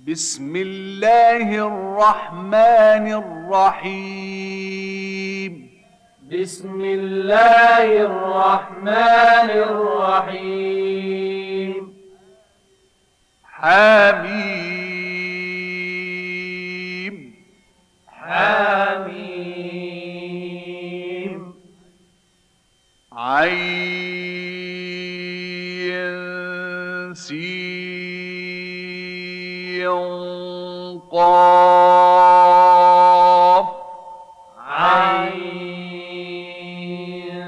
بسم الله الرحمن الرحيم. بسم الله الرحمن الرحيم. حميم حميم. عين سين قاف عين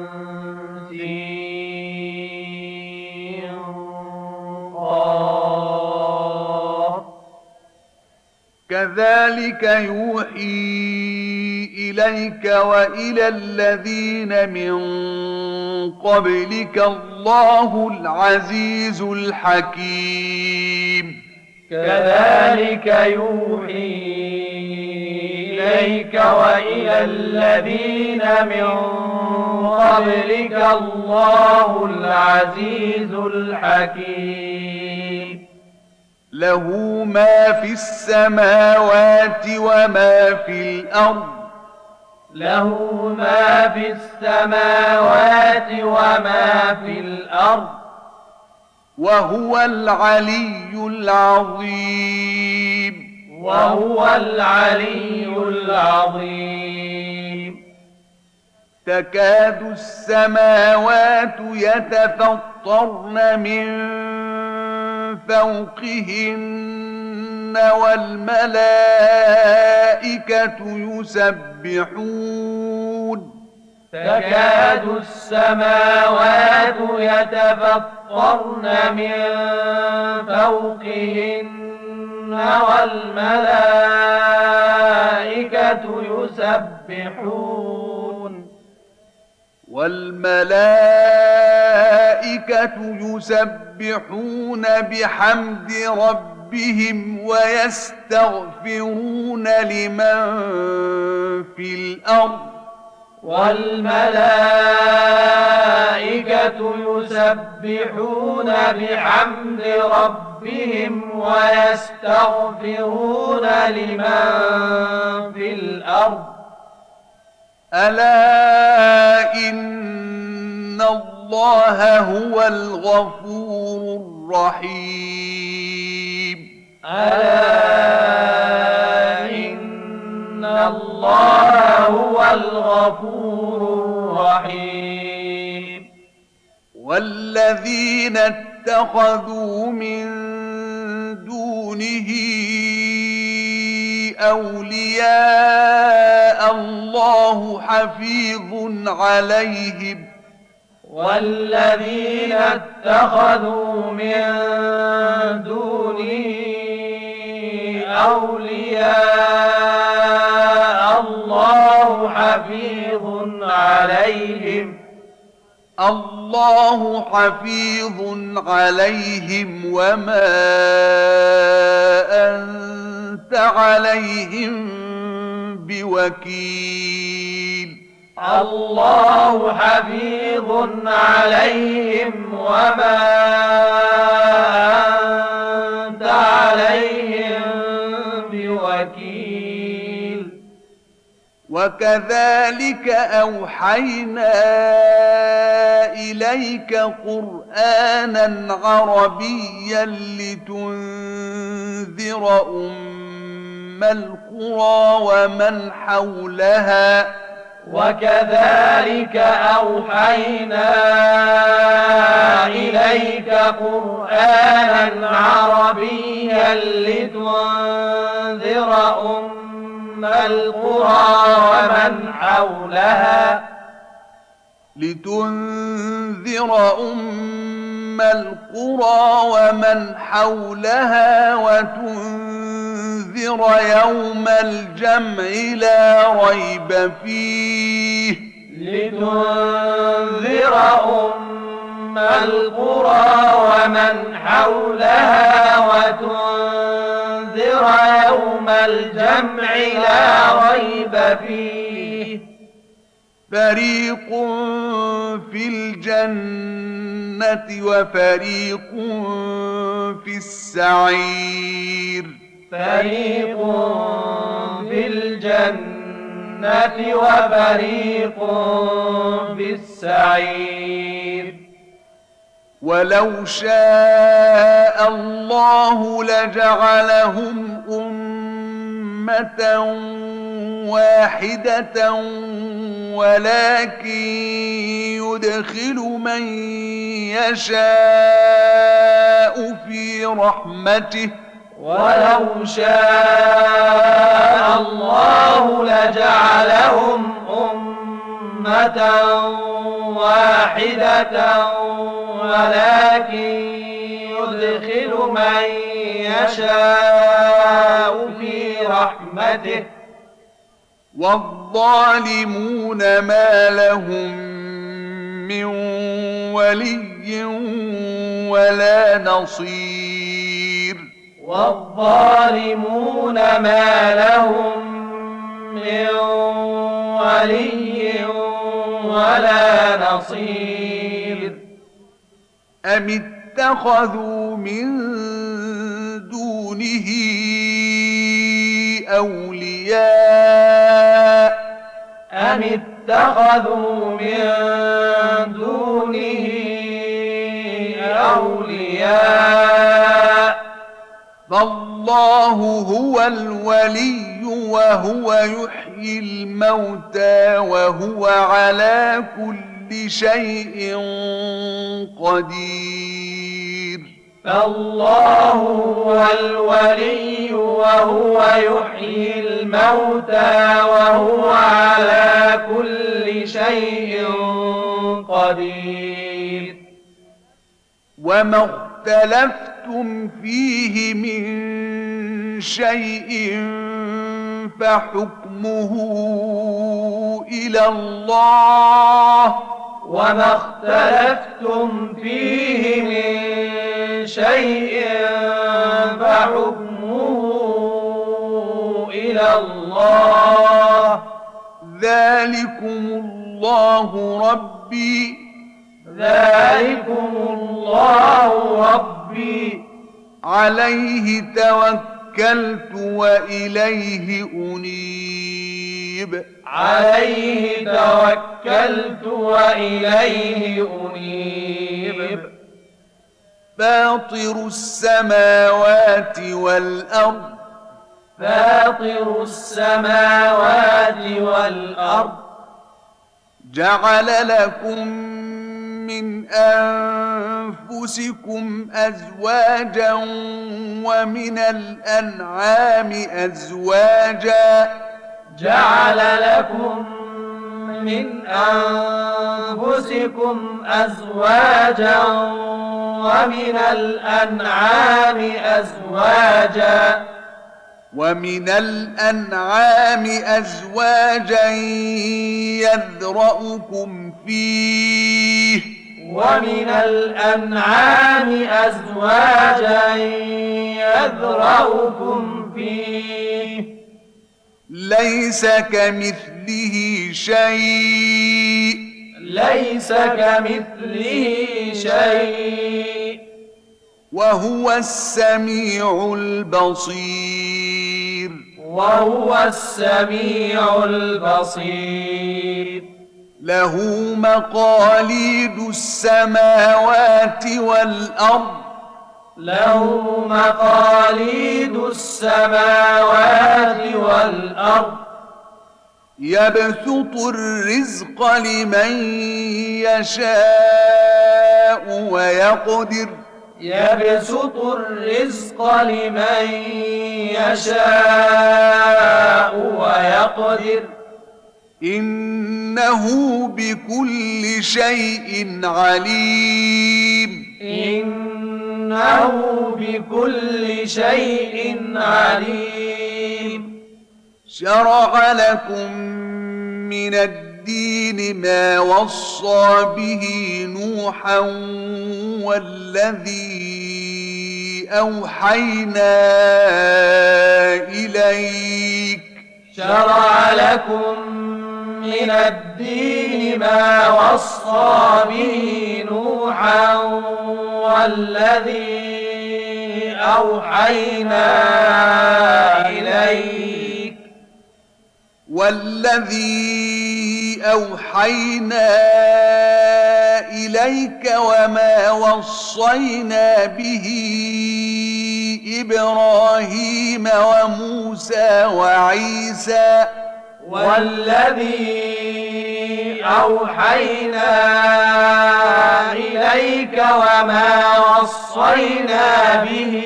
سين قاف. كذلك يوحي إليك وإلى الذين من قبلك الله العزيز الحكيم. كذلك يوحي إليك وإلى الذين من قبلك الله العزيز الحكيم. له ما في السماوات وما في الأرض. له ما في السماوات وما في الأرض. وهو العلي العظيم. وهو العلي العظيم. تكاد السماوات يتفطرن من فوقهن والملائكة يسبحون. تكاد السماوات يتفطرن من فوقهن والملائكة يسبحون بحمد ربهم ويستغفرون لمن في الأرض. والملائكة يسبحون بحمد ربهم ويستغفرون لمن في الأرض. ألا إن الله هو الغفور الرحيم. ألا إن الله هو الغفور الرحيم. والذين اتخذوا من دونه أولياء الله حفيظ عليهم. والذين اتخذوا من دونه أولياء الله حفيظ عليهم. الله حفيظ عليهم وما أنت عليهم بوكيل. الله حفيظ عليهم وما أنت عليهم بوكيل. وكذلك أوحينا إليك قرآنا عربيا لتنذر أم القرى ومن حولها. وكذلك أوحينا إليك قرآنا عربيا لتنذر أم القرى ومن حولها. لتنذر أم القرى ومن حولها وتنذر يوم الجمع لا ريب فيه. لتنذر أم القرى ومن حولها وتنذر يوم الجمع لا ريب فيه. فريق في الجنة وفريق في السعير. فريق في الجنة وفريق في السعير ولو شاء الله لجعلهم أمة واحدة ولكن يدخل من يشاء في رحمته ولو شاء الله لجعلهم أمة واحدة ولكن يدخل من يشاء في رحمته والظالمون ما لهم من ولي ولا نصير والظالمون ما لهم من ولي ولا نصير أم اتخذوا من دونه أولياء أم اتخذوا من دونه أولياء فالله هو الولي وهو يحيي الموتى وهو على كل شيء قدير فالله هو الولي وهو يحيي الموتى وهو على كل شيء قدير وما اختلفتم فيه من شيء فحكمه إلى الله وما اختلفتم فيه من شيء فحكمه إلى الله ذلكم الله ربي ذلكم الله ربي عليه توكلت وإليه أنيب عليه توكلت وإليه أنيب فاطر السماوات والأرض فاطر السماوات والأرض جعل لكم من أنفسكم أزواجا ومن الأنعام أزواجا جعل لكم من أنفسكم أزواجا ومن الأنعام أزواجا يذرأكم فيه ومن الأنعام أزواجا يذرأكم فيه ليس كمثله شيء وهو السميع البصير له مقاليد السماوات والأرض يبسط الرزق لمن يشاء ويقدر إنه بكل شيء عليم شرع لكم من الدين ما وصى به نوحا والذي أوحينا إليك شرع لكم من الدين ما وصى به نوحا والذي أوحينا والذي أوحينا إليك وما وصينا به إبراهيم وموسى وعيسى والذي أوحينا إليك وما وصينا به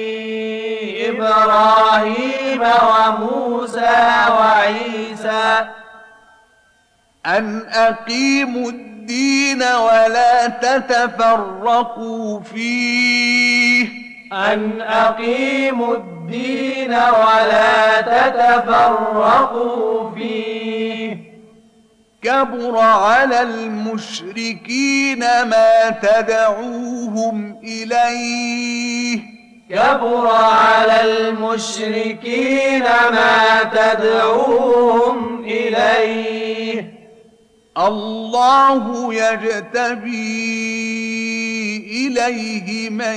إبراهيم وموسى وعيسى أن أقيموا الدين ولا تتفرقوا فيه أن أقيموا الدين ولا تتفرقوا فيه كبر على المشركين ما تدعوهم إليه كبر على المشركين ما تدعوهم إليه الله يجتبي إليه من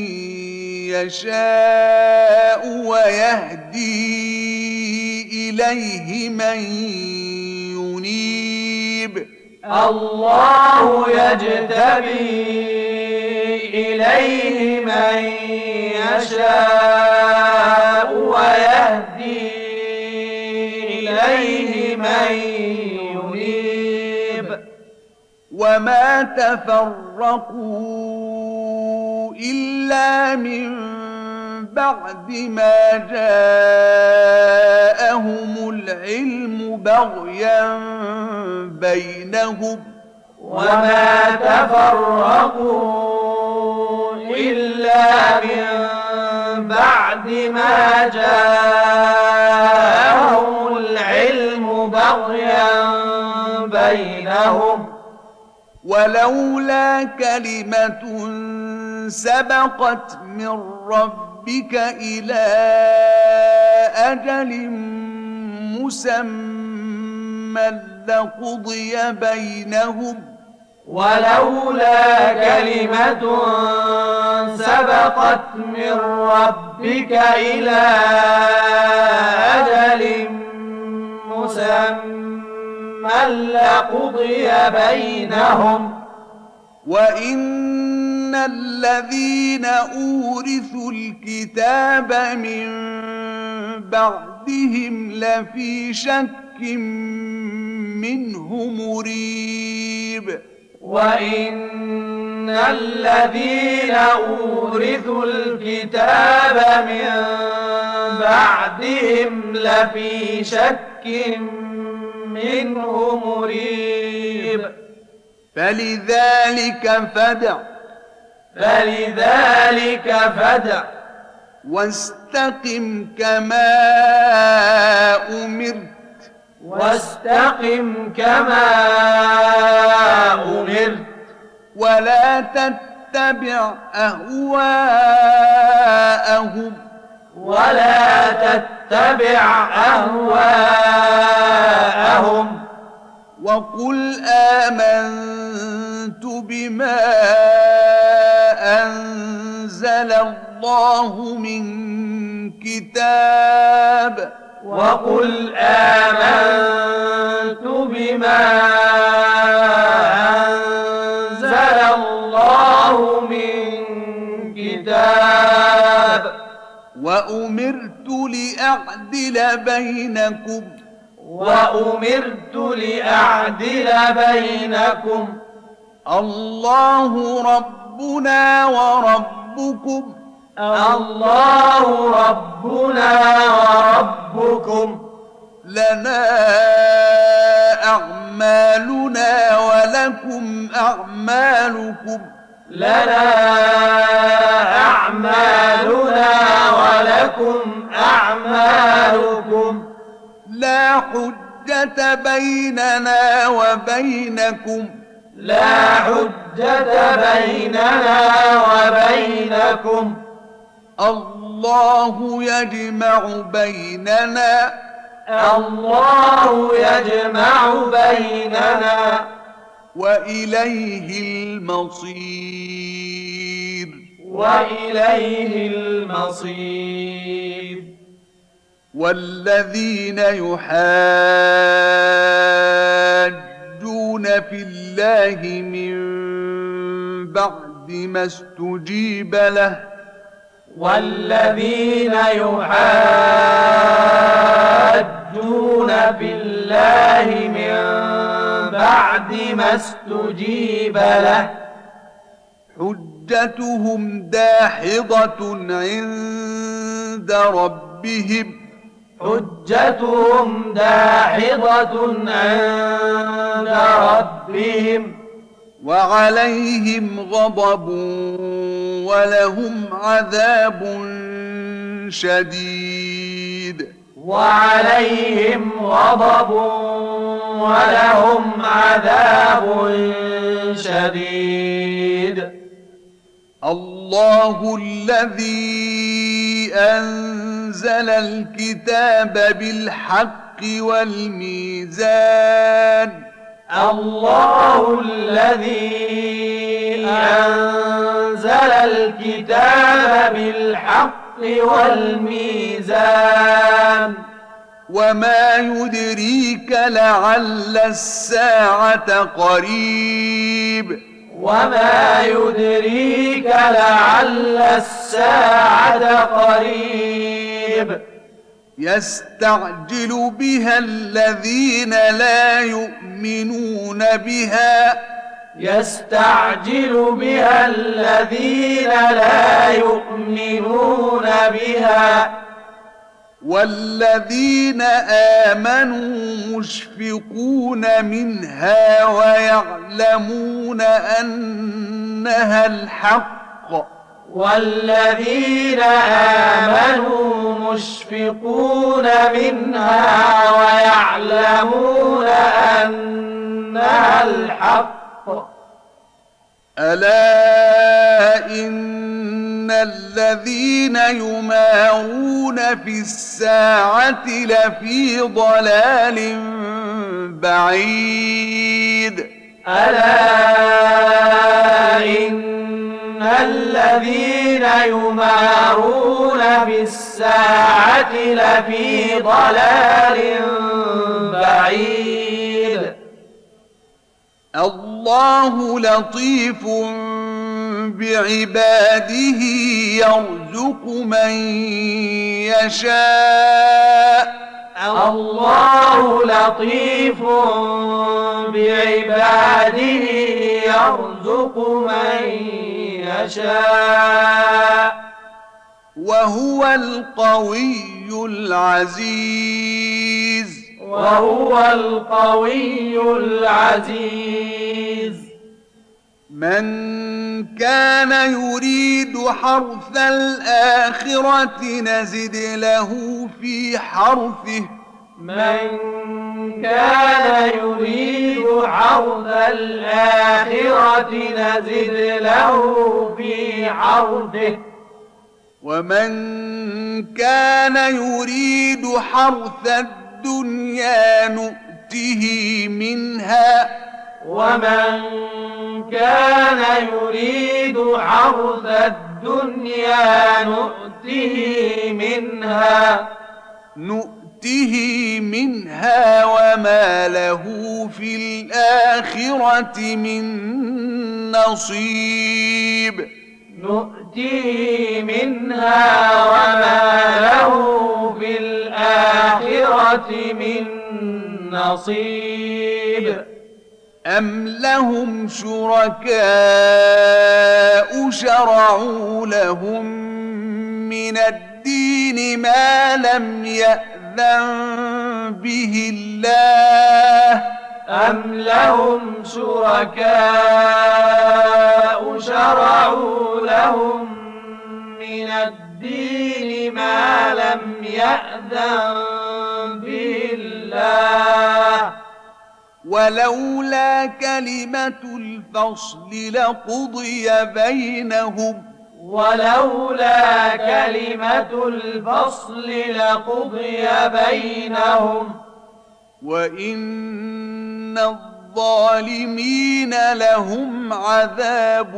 يشاء ويهدي إليه من ينيب الله يجتبي إليه من يشاء ويهدي إليه من ينيب وما تفرقوا إلا من بعد ما جاءهم العلم بغيا بينهم وما تفرقوا إلا من بعد ما جاءهم العلم بغيا بينهم ولولا كلمة سبقت من ربك إلى أجل مسمى لقضي بينهم ولولا كلمة سبقت من ربك إلى أجل مسمى لقضي بينهم وإن الذين أورثوا الكتاب من بعدهم لفي شك منه مريب وإن الذين أورثوا الكتاب من بعدهم لفي شك منه مريب فلذلك فادع واستقم كما أمرت ولا تتبع أهواءهم وقل آمنت بما أنزل الله من كتاب وقل آمنت بما أنزل الله من كتاب وأمرت لأعدل بينكم الله ربنا وربكم لنا أعمالنا ولكم أعمالكم لا حجة بيننا وبينكم الله يجمع بيننا وإليه المصير والذين يحاجون في الله من بعد ما استجيب له والذين يحاجون في الله من بعد ما استجيب له حجتهم داحضة عند ربهم حجتهم داحضة عند ربهم وعليهم غضب ولهم عذاب شديد وعليهم غضب ولهم عذاب شديد الله الذي أنزل الكتاب بالحق والميزان الله الذي أنزل الكتاب بالحق والميزان وما يدريك لعل الساعة قريب وما يدريك لعل الساعة قريب يستعجل بها الذين لا يؤمنون بها يستعجل بها الذين لا يؤمنون بها والذين آمنوا مشفقون منها ويعلمون أنها الحق والذين آمنوا مشفقون منها ويعلمون أنها الحق ألا إن الذين يمارون في الساعة لفي ضلال بعيد ألا إن الذين يمارون في الساعة لفي ضلال بعيد الله لطيف بعباده يرزق من يشاء الله لطيف بعباده يرزق من يشاء وهو القوي العزيز وهو القوي العزيز من كان يريد حرث الآخرة نزد له في حرثه من كان يريد حرث الآخرة نزد له في حرثه ومن كان يريد حرث الدنيا نؤته منها ومن كان يريد حرث الدنيا نؤته منها وما له في الآخرة من نصيب نؤته منها وما له في الآخرة من نصيب أم لهم شركاء شرعوا لهم من الدين ما لم يأذن به الله أم لهم شركاء شرعوا لهم من الدين ما لم يأذن به الله ولولا كلمة الفصل لقضي بينهم ولولا كلمة الفصل لقضي بينهم وإن الظالمين لهم عذاب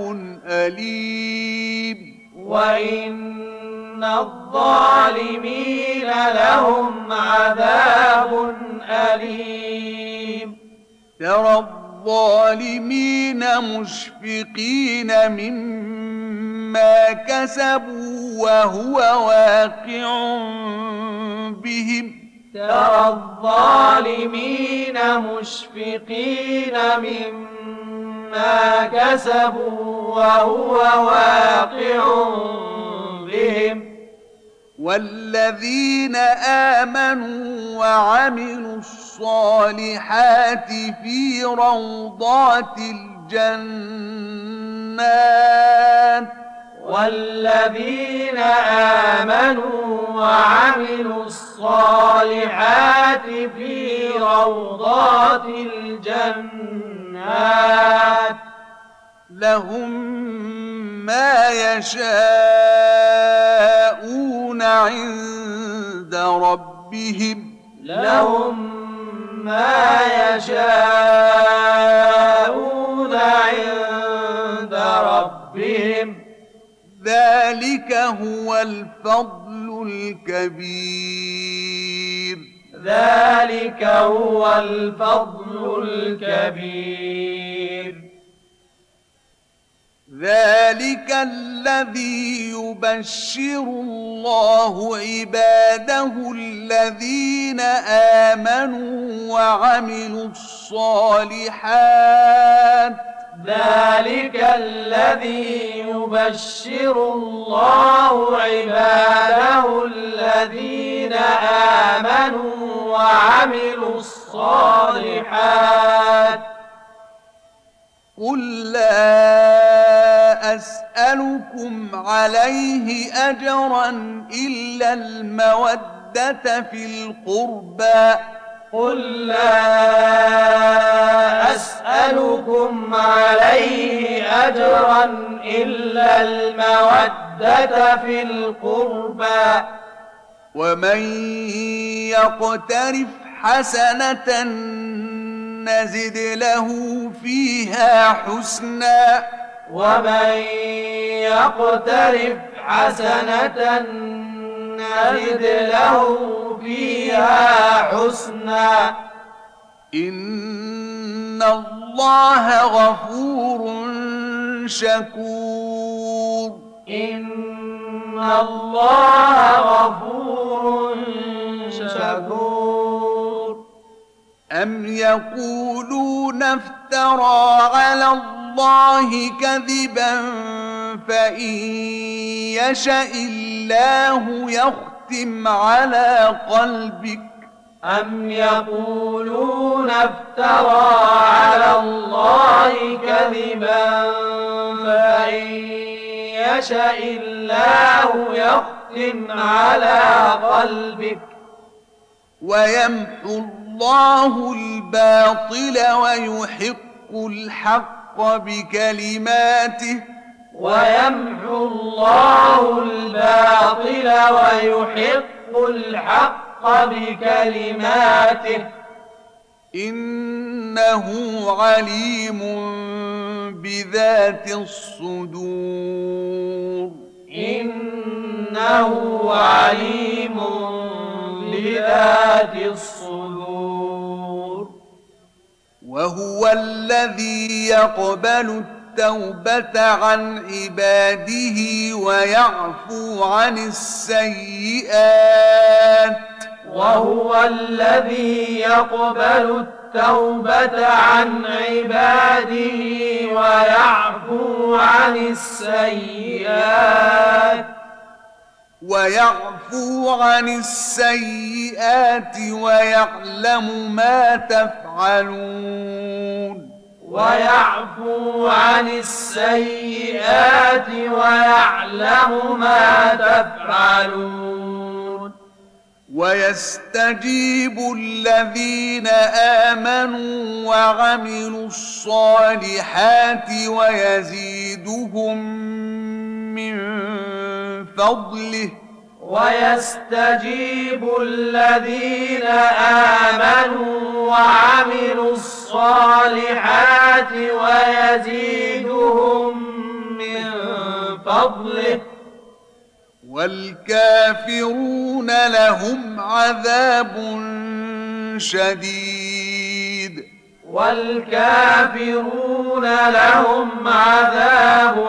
أليم وإن الظالمين لهم عذاب أليم. ترى الظالمين مشفقين مما كسبوا وهو واقع بهم. ترى الظالمين مشفقين مما كسبوا وهو واقع بهم. والذين آمنوا وعملوا الصالحات في روضات الجنات. والذين آمنوا وعملوا الصالحات في روضات الجنات لهم ما يشاءون عند ربهم. لهم ما يشاءون عند ربهم. ذلك هو الفضل الكبير. ذلك هو الفضل الكبير. ذلك الذي يبشر الله عباده الذين آمنوا وعملوا الصالحات. ذلك الذي يبشر الله عباده الذين آمنوا وعملوا الصالحات. قل لا أسألكم عليه أجرا إلا المودة في القربى. قل لا أسألكم عليه أجرا إلا المودة في القربى. ومن يقترف حسنة نزد له فيها حسنا. ومن يقترف حسنة نزد له فيها حسنا. إن الله غفور شكور. إن الله غفور شكور. أم يقولون افترى على الله كذبا فإن يشأ الله يختم على قلبك. أم يقولون افترى على الله كذبا فإن يشأ الله يختم على قلبك. ويمحو الله الباطل ويحق الحق بكلماته. ويمحو الله الباطل ويحق الحق بكلماته. إنه عليم بذات الصدور. إنه عليم بذات الصدور. وهو الذي يقبل التوبة عن عباده ويعفو عن السيئات. وهو الذي يقبل التوبة عن عباده ويعفو عن السيئات. ويعفو عن السيئات ويعلم ما تفعلون. ويعفو عن السيئات ويعلم ما تفعلون. ويستجيب الذين آمنوا وعملوا الصالحات ويزيدهم من فضله. ويستجيب الذين آمنوا وعملوا الصالحات ويزيدهم من فضله. والكافرون لهم عذاب شديد والكافرون لهم عذاب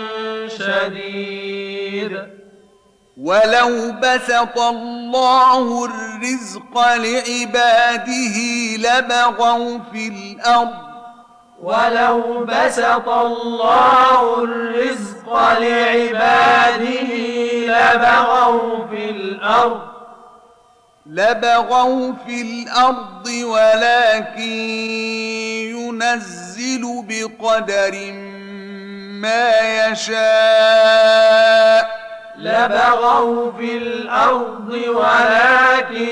شديد ولو بسط الله الرزق لعباده لبغوا في الأرض ولو بسط الله الرزق لعباده لبغوا في الأرض ولكن ينزل بقدر ما يشاء لبغوا في الأرض ولكن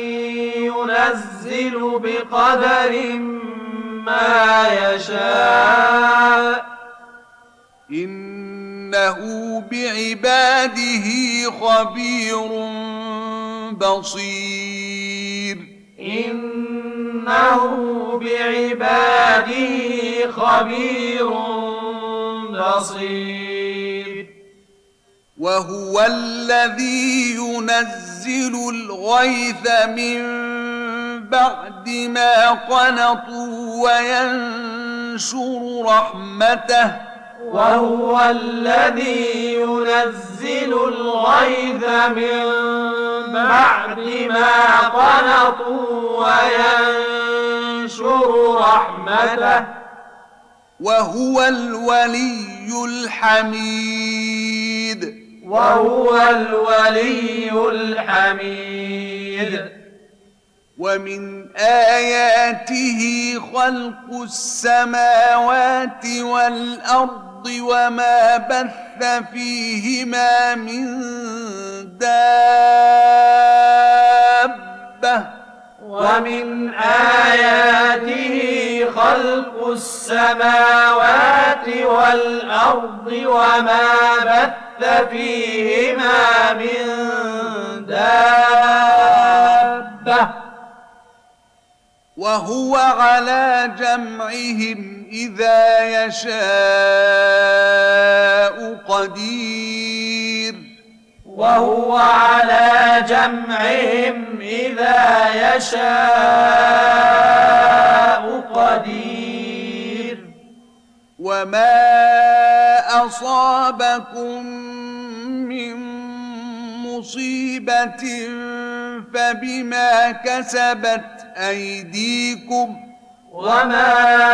ينزل بقدر ما يشاء إنه بعباده خبير بصير إنه بعباده خبير بصير وهو الذي ينزل الغيث من بعد ما قنطوا وينشر رحمته وهو الذي ينزل الغيث من بعد ما قنطوا وينشر رحمته وهو الولي الحميد وهو الولي الحميد ومن آياته خلق السماوات والأرض وما بث فيهما من دابة ومن آياته خلق السماوات والأرض وما بث فيهما من دابة وهو على جمعهم إذا يشاء قدير وهو على جمعهم إذا يشاء قدير وما أصابكم من مصيبة فبما كسبت أيديكم وما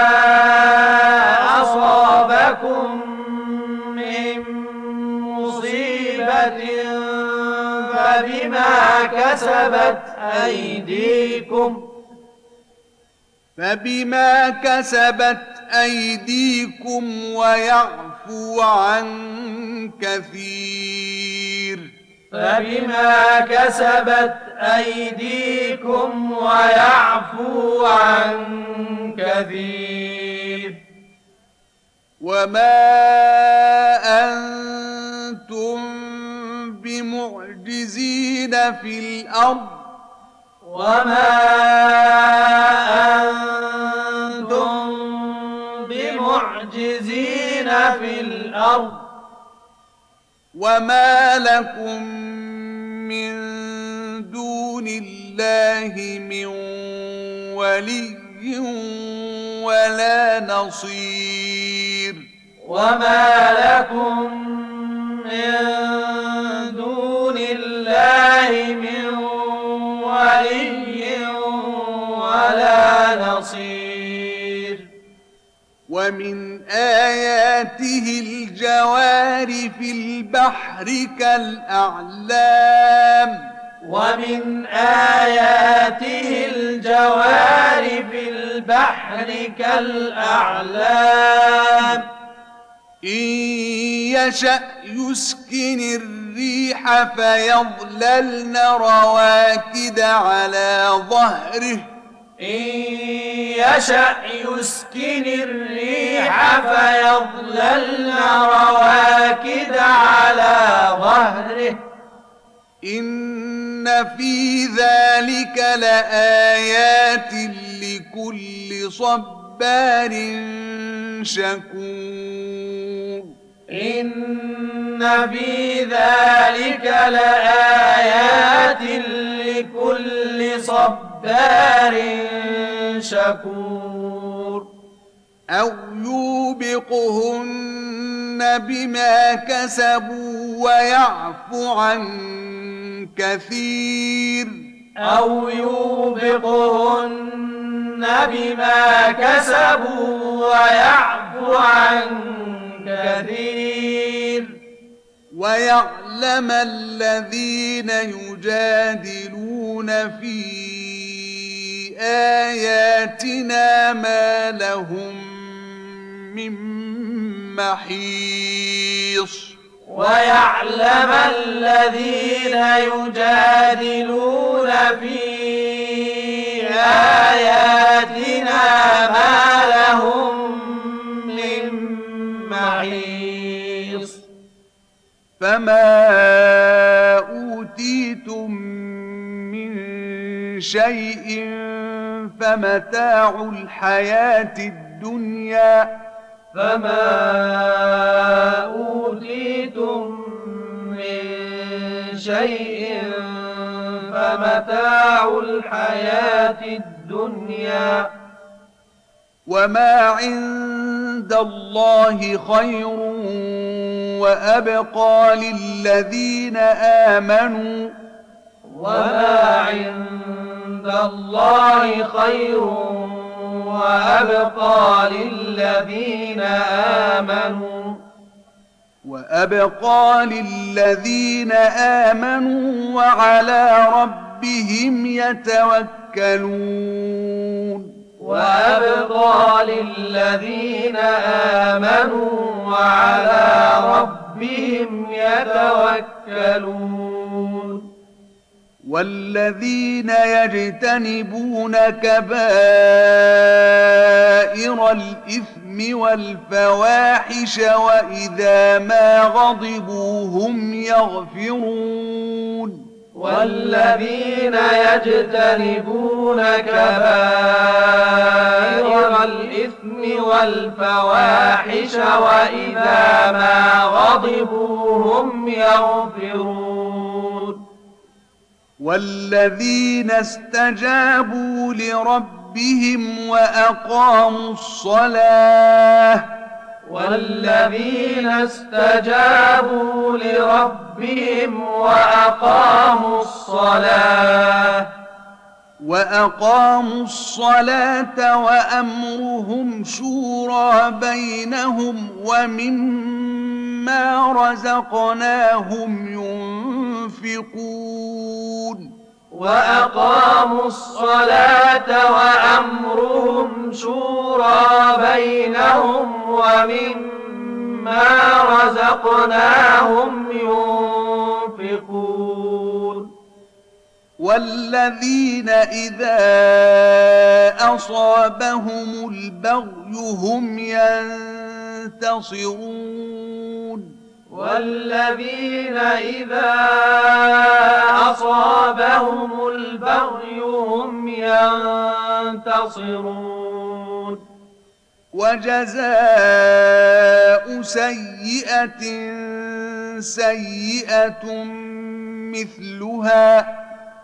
أصابكم من مصيبة فبما كسبت أيديكم ويعفو عن كثير فبما كسبت أيديكم ويعفو عن كثير وما أنتم بمعجزين في الأرض وما أنتم بمعجزين في الأرض وما لكم من دون الله من ولي ولا نصير وما لكم من دون الله من ولي ولا نصير ومن آياته الجوار في البحر كالأعلام ومن آياته الجوار في البحر كالأعلام إن يشأ يسكن الريح فيظللن رواكد على ظهره إن يشأ يسكن الريح فيظللن رواكد على ظهره إن في ذلك لآيات لكل صبار شكور إن في ذلك لآيات لكل صبار شكور أو يوبقهن بما كسبوا ويعفو عن كثير أو يوبقهن بما كسبوا ويعفو عن كثير ويعلم الذين يجادلون في آياتنا ما لهم من محيص ويعلم الذين يجادلون في آياتنا ما لهم من محيص فما أوتيتم من شيء فمتاع الحياة الدنيا فما أوتيتم من شيء فمتاع الحياة الدنيا وما عند الله خير وأبقى للذين آمنوا وما عند الله خير وأبقى للذين آمنوا وعلى ربهم يتوكلون وأبقى للذين آمنوا وعلى ربهم يتوكلون والذين يجتنبون كبائر الإثم والفواحش وإذا ما غضبوا هم يغفرون والذين يجتنبون كبائر الإثم والفواحش وإذا ما غضبوا هم يغفرون والذين استجابوا لربهم والذين استجابوا لربهم وأقاموا الصلاة وأمرهم شورى بينهم ومما رزقناهم ينفقون وأقاموا الصلاة وأمرهم شورى بينهم ومما رزقناهم ينفقون والذين إذا أصابهم البغي هم ينتصرون والذين إذا أصابهم البغي هم ينتصرون وجزاء سيئة سيئة مثلها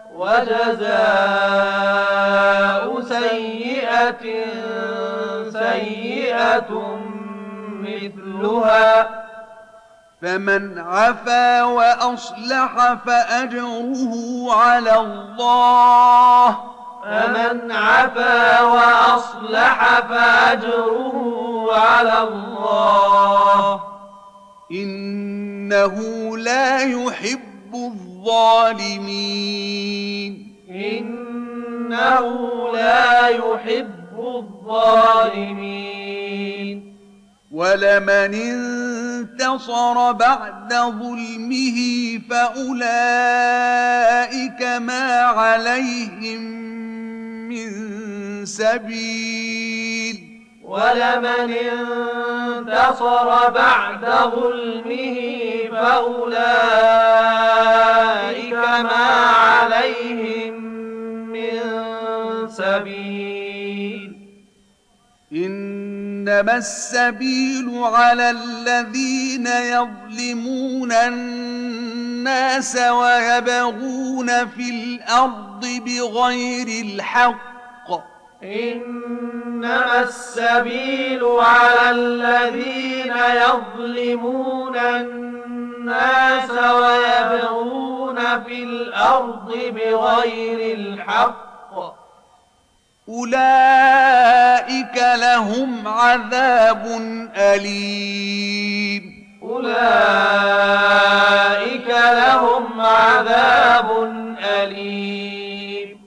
وجزاء سيئة سيئة مثلها فمن عفا وأصلح فأجره على الله فمن عفا وأصلح فأجره على الله إنه لا يحب الظالمين إنه لا يحب الظالمين ولمن انتصر بعد ظلمه فأولئك ما عليهم من سبيل ولمن انتصر بعد ظلمه فأولئك ما عليهم من سبيل إنما السبيل على الذين يظلمون الناس ويبغون في الأرض بغير الحق إنما السبيل على الذين يظلمون الناس ويبغون في الأرض بغير الحق أولئك لهم عذاب أليم أولئك لهم عذاب أليم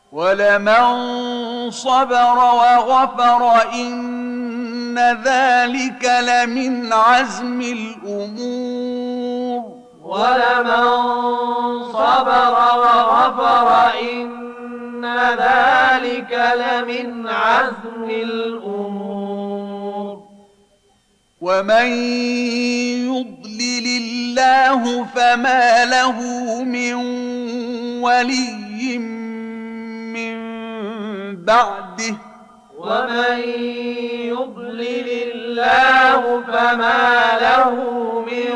ولمن صبر وغفر إن ذلك لمن عزم الأمور ولمن صبر وغفر إن ذلك لمن عزم الأمور ومن يضلل الله فما له من ولي من بعده ومن يضلل الله فما له من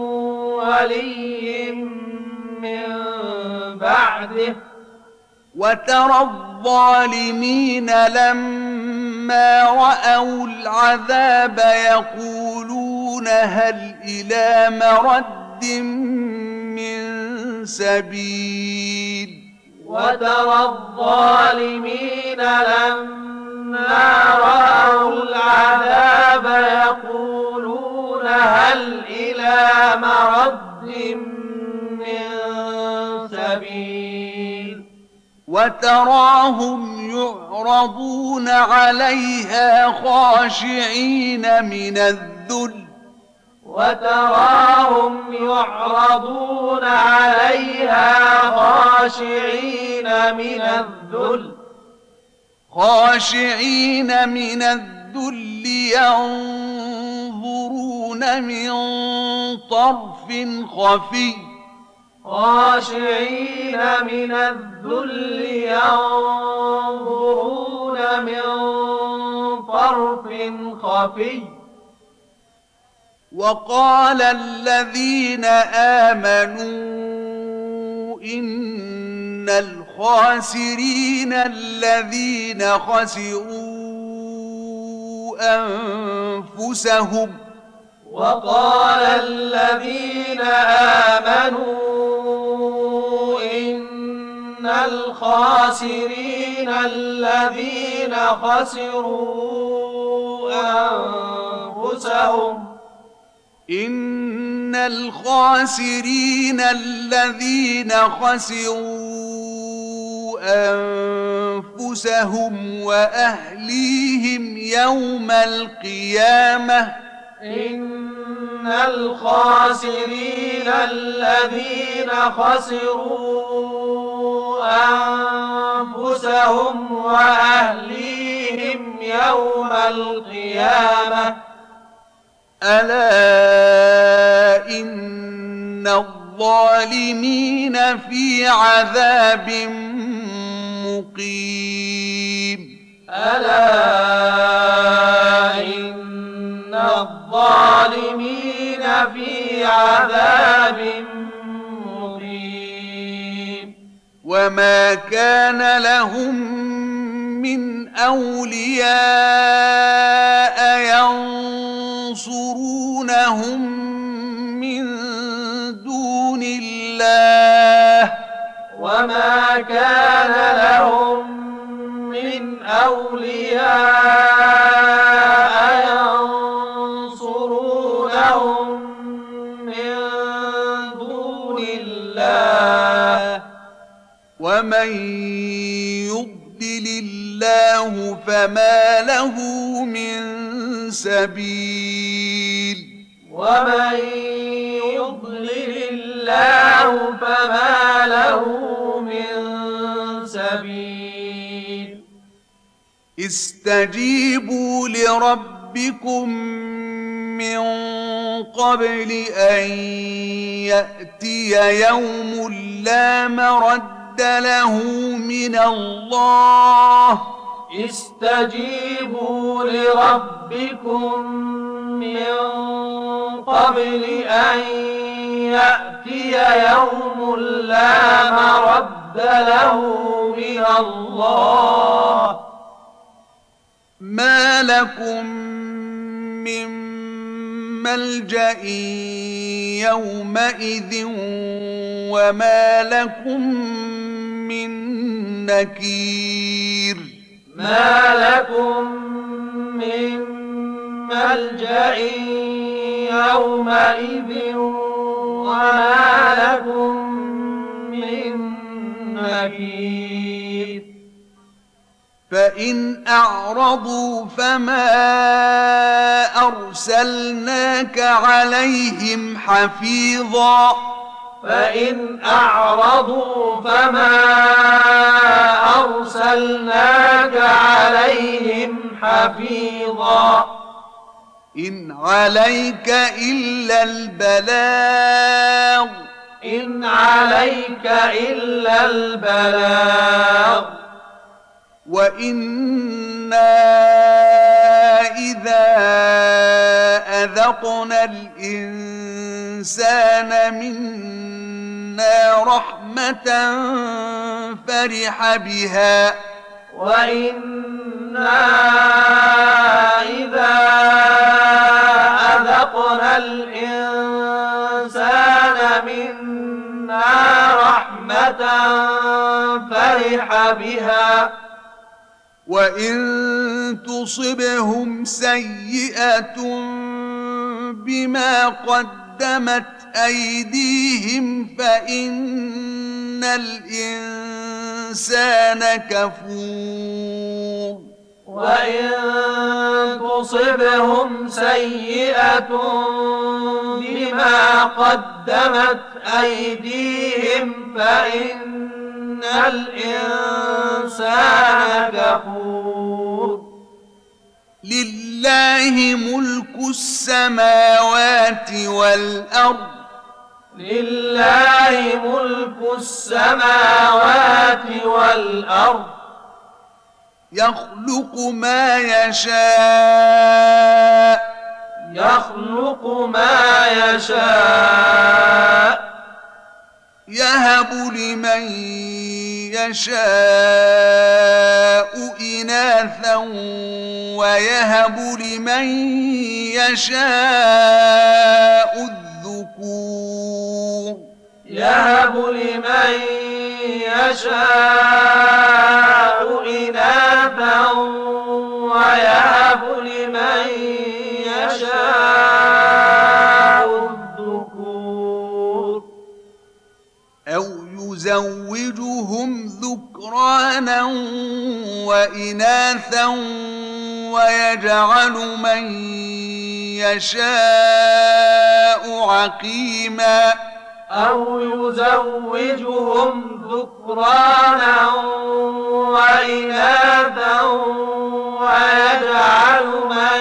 ولي من بعده وترى الظالمين لما رأوا العذاب يقولون هل إلى مرد من سبيل وترى الظالمين لما رأوا العذاب يقولون هل إلى مرد من سبيل وتراهم يعرضون عليها خاشعين من الذل وتراهم يعرضون عليها خاشعين من الذل ينظرون من طرف خفي خاشعين من الذل ينظرون من طرف خفي وقال الذين آمنوا إن الخاسرين الذين خسروا أنفسهم وقال الذين آمنوا إن الخاسرين الذين خسروا أنفسهم إن الخاسرين الذين خسروا أنفسهم وأهليهم يوم القيامة إن الخاسرين الذين خسروا أنفسهم وأهليهم يوم القيامة ألا إن الظالمين في عذاب مقيم ألا إن الظالمين في عذاب مقيم وما كان لهم من أولياء ينصرونهم من دون الله وما كان لهم من أولياء ينصرونهم من دون الله ومن يضلل الله فما له من سبيل ومن يضلل الله فما له من سبيل استجيبوا لربكم من قبل أن يأتي يوم لا مرد له من الله استجيبوا لربكم من قبل أن يأتي يوم لا مرد له من الله ما لكم من ملجأ يومئذ وما لكم من نكير ما لكم من ملجأ يومئذ وما لكم من نكير فإن أعرضوا فما أرسلناك عليهم حفيظا فإن أعرضوا فما أرسلناك عليهم حفيظا إن عليك إلا البلاغ إن عليك إلا البلاغ وإنا إذا أذقنا الإنسان منا رحمة فرح بها وإنا إذا أذقنا الإنسان منا رحمة فرح بها وإن تصبهم سيئة بما قدمت أيديهم فإن الإنسان كفور وإن تصبهم سيئة بما قدمت أيديهم فإن الإنسان كفور لله ملك السماوات والأرض لله ملك السماوات والأرض يخلق ما يشاء يخلق ما يشاء يهب لمن يشاء إناثا ويهب لمن يشاء الذكور يهب لمن يشاء إناثا ويهب لمن يشاء الذكور أو يزوجهم ذكرانا وإناثا ويجعل من يشاء عقيما أو يزوجهم ذكرانا وإناثا ويجعل من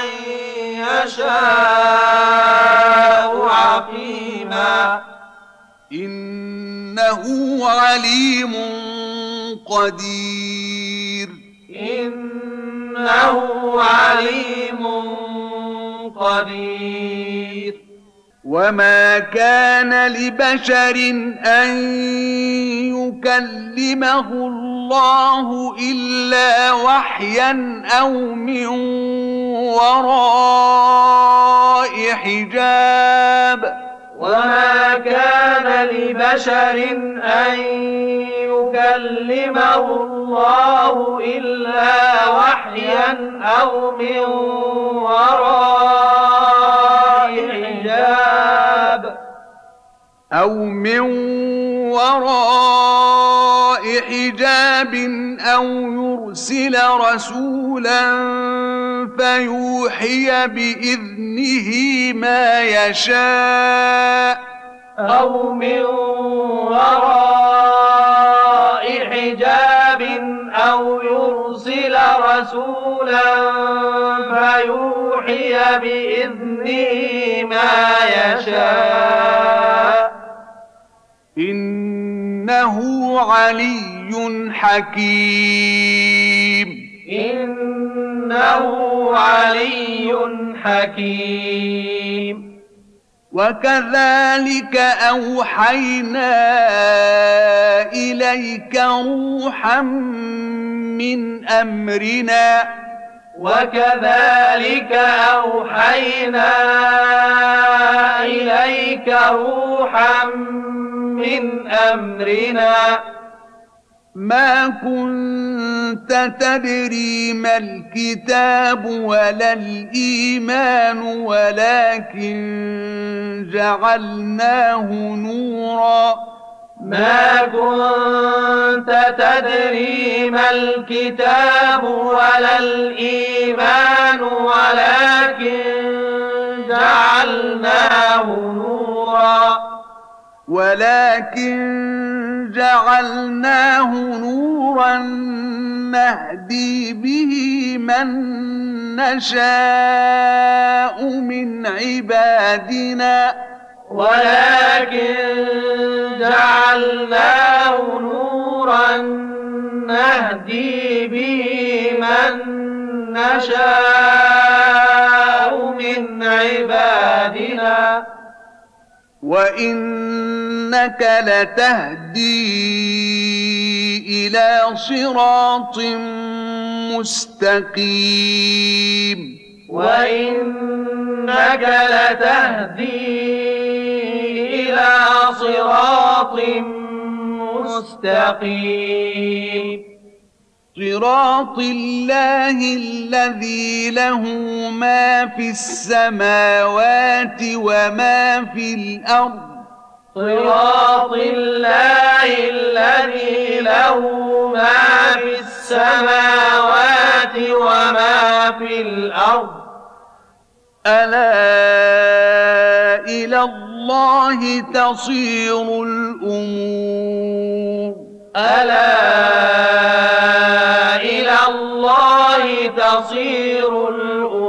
يشاء عقيما إنه عليم قدير إنه عليم قدير وما كان لبشر أن يكلمه الله إلا وحيا أو من وراء حجاب وما كان لبشر أن يكلمه الله إلا وحيا أو من وراء حجاب أو يرسل رسولا فيوحي بإذنه ما يشاء أو من وراء حجاب أو يرسل رسولا فيوحي بإذنه ما يشاء إنه علي حكيم إنه علي حكيم. وكذلك أوحينا إليك روحا من أمرنا وكذلك أوحينا إليك روحا من أمرنا ما كنت تدري ما الكتاب ولا الإيمان ولكن جعلناه نورا ما كنت تدري ما الكتاب ولا الإيمان ولكن جعلناه نورا نهدي به من نشاء من عبادنا ولكن جعلناه نورا نهدي به من نشاء من عبادنا وإنك لتهدي إلى صراط مستقيم وإنك لتهدي إلى صراط مستقيم صراط الله الذي له ما في السماوات وما في الأرض صراط الله الذي له ما في السماوات وما في الأرض ألا إلى الله تصير الأمور ألا إلى الله تصير الأمور